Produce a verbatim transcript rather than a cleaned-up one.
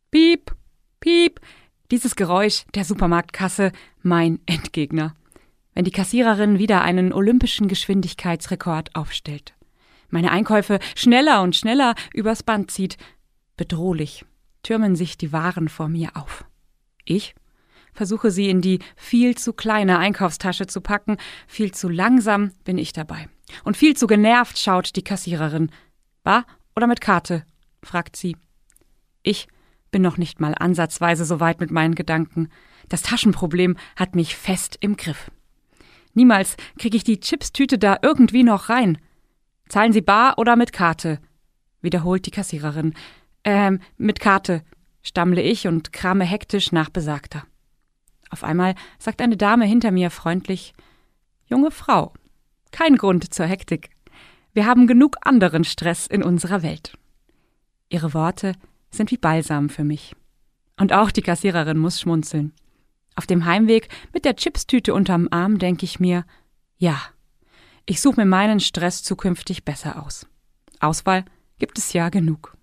Piep, piep. Dieses Geräusch der Supermarktkasse, mein Endgegner. Wenn die Kassiererin wieder einen olympischen Geschwindigkeitsrekord aufstellt. Meine Einkäufe schneller und schneller übers Band zieht. Bedrohlich türmen sich die Waren vor mir auf. Ich versuche sie in die viel zu kleine Einkaufstasche zu packen. Viel zu langsam bin ich dabei. Und viel zu genervt schaut die Kassiererin. Bar oder mit Karte? Fragt sie. Ich bin noch nicht mal ansatzweise so weit mit meinen Gedanken. Das Taschenproblem hat mich fest im Griff. Niemals kriege ich die Chipstüte da irgendwie noch rein. Zahlen Sie bar oder mit Karte? Wiederholt die Kassiererin. Ähm, mit Karte, stammle ich und krame hektisch nach Besagter. Auf einmal sagt eine Dame hinter mir freundlich: Junge Frau, kein Grund zur Hektik. Wir haben genug anderen Stress in unserer Welt. Ihre Worte sind wie Balsam für mich. Und auch die Kassiererin muss schmunzeln. Auf dem Heimweg mit der Chipstüte unterm Arm denke ich mir, ja, ich suche mir meinen Stress zukünftig besser aus. Auswahl gibt es ja genug.